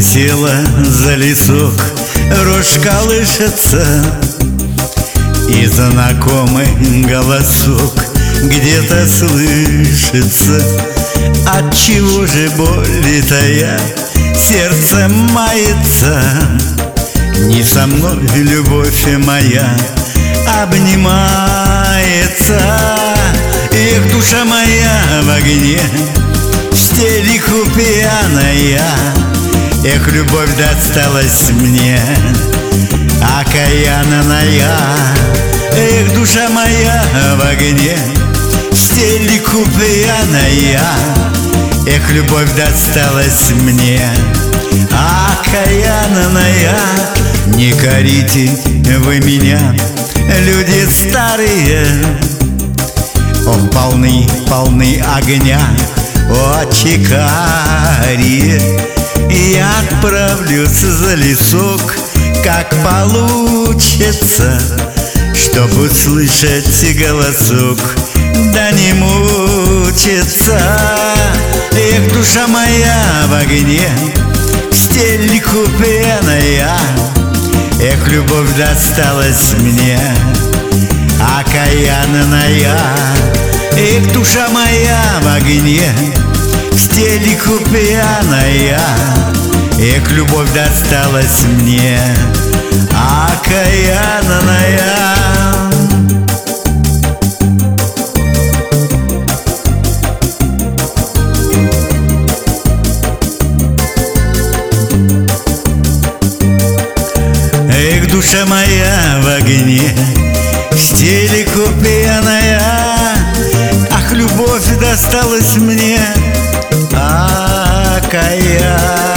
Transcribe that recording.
Села за лесок, рожь колышется, и знакомый голосок где-то слышится. Отчего же боль тая, сердце мается? Не со мной любовь моя обнимается. Эх, душа моя в огне, в стельку пьяная. Эх, любовь досталась мне окаянная. Эх, душа моя в огне, в стельку пьяная. Эх, любовь досталась мне окаянная. Не корите вы меня, люди старые. Ох, полны огня очи карие. Я отправлюсь за лесок, как получится, чтобы услышать голосок, да не мучиться. Эх, душа моя в огне, в стельку пьяная. Эх, любовь досталась мне окаянная. Эх, душа моя в огне, в стельку пьяная. Эх, любовь досталась мне окаянная. Эх, душа моя в огне, в стельку пьяная. Ах, любовь досталась мне окаянная.